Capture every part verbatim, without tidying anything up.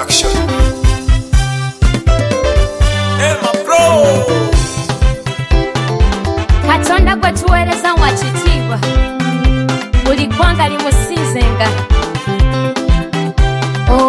Production. Elma Pro. Katonda gwe tuweereza wa kitiibwa buli ggwanga limusinzenga. Oh,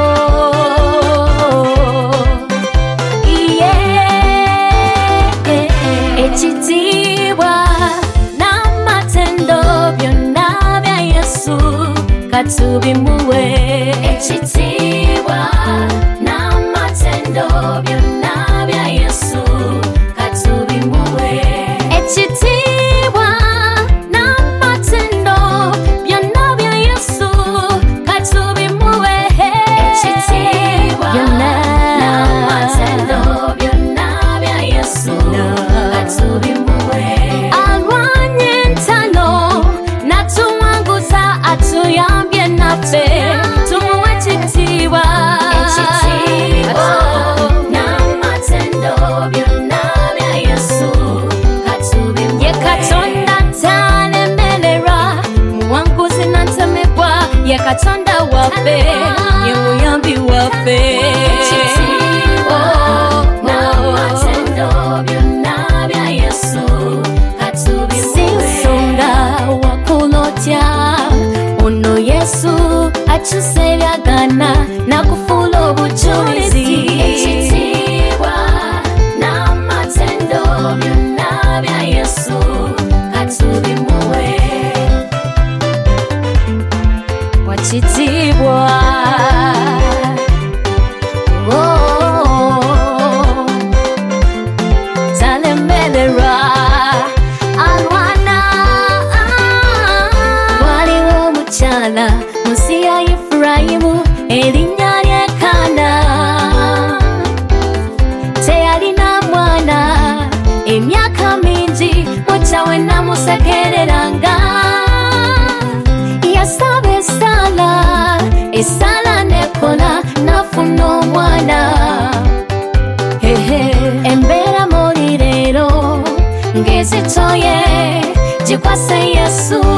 yeah. Ekitiibwa n'amatendo byonna bya Yesu katubimuwe. Ekitiibwa n'amatendo byonna bya Yesu katubimuwe. Ekitiibwa n'amatendo byonna bya Yesu katubimuwe. Ekitiibwa n'amatendo byonna bya Yesu katubimuwe. Alwanye entalo n'atuwanguza atuyambye naffe tumuwe ekitiibwa. Ekitiibwa n'amatendo byonna bya Yesu katubimuwe. Ye Katonda talemererwa, muwanguzi n'atemebwa, ye Katonda waffe, ye muyambi waffe. Ekitiibwa n'amatendo byonna bya Yesu katubimuwe. Si nsonga wakulotya, ono Yesu akyusa ebyagana n'akufuula obujulizi. Ekitiibwa n'amatendo byonna bya Yesu katubimuwe. Wakitiibwa talemererwa, alwana. Waliwo omukyala mu nsi ya Efurayimu erinnya lye Kaana, teyalina mwana emyaka mingi, mukyawe namusekereranga. Yasaba esaala, esaala nekola nafuna omwana. Hehe, embeera muli leero ng'ezitoye gikwase Yesu